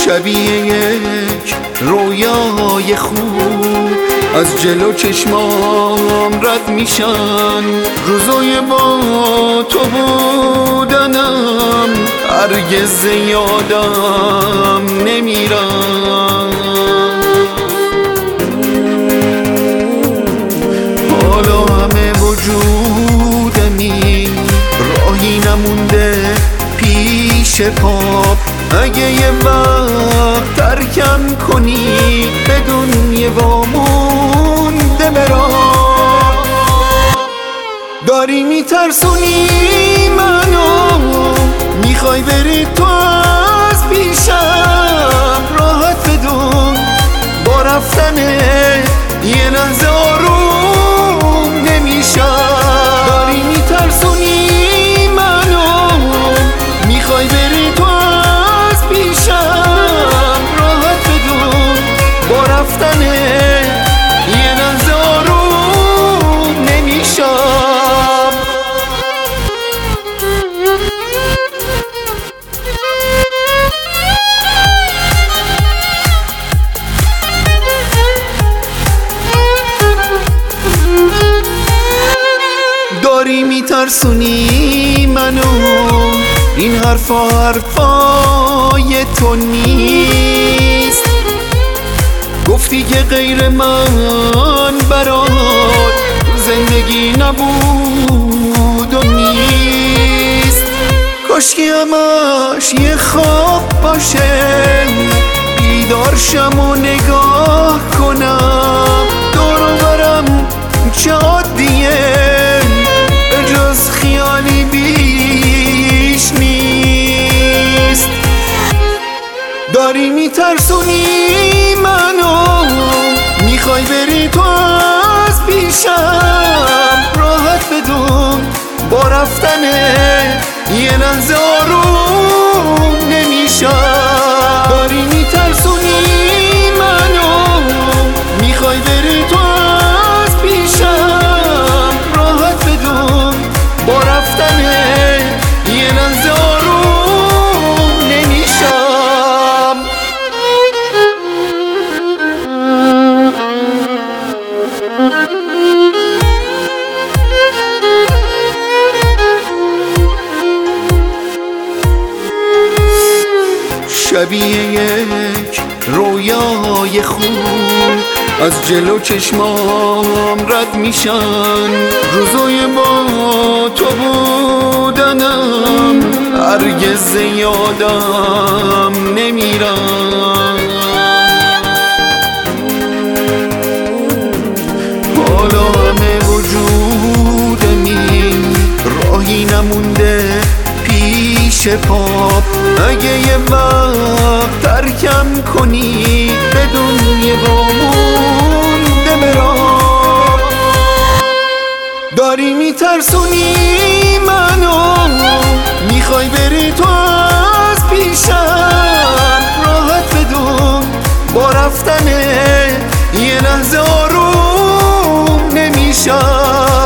شبیه یک رویای خوب از جلو چشمام رد میشن. روزای با تو بودنم هرگز یادم نمیرن. حالا همه وجودمی راهی نمونده پیش پا. اگه یه وقت ترکم کنی بدون یه وامونده برام. داری میترسونی منو، میخوای بری تو از پیشم. راحت بدون با رفتن یه لحظه آروم نمیشم. داری میترسونی منو، میخوای بری تو از پیشم. راحت بدون با رفتن یه لحظه آروم نمیشم. داری میترسونی منو، این حرفای تو نیست. گفتی که غیر من برات زندگی نبود و نیست. کاشکی همش یه خواب باشه، بیدار شم و نگاه کنم. دور و برم چه عادیه، به جز خیالی بیش نیست. داری میترسونی منو، میخوای بری تو از پیشم. راحت بدون با رفتن یه لحظه آروم نمیشم. داری میترسونی منو، میخوای بری تو از پیشم. راحت بدون با رفتن یه لحظه آروم نمیشم. شبیه یک رویای خوب از جلو چشمام رد میشن. روزای با تو بودنم هرگز یادم نمیرن. حالا همه وجودمی راهی نمونده پیش پا. اگه یه وقت ترکم کنی بدون یه وامونده برام. داری میترسونی منو، میخوای بری تو از پیشم. راحت بدون با رفتن یه لحظه آروم نمیشم.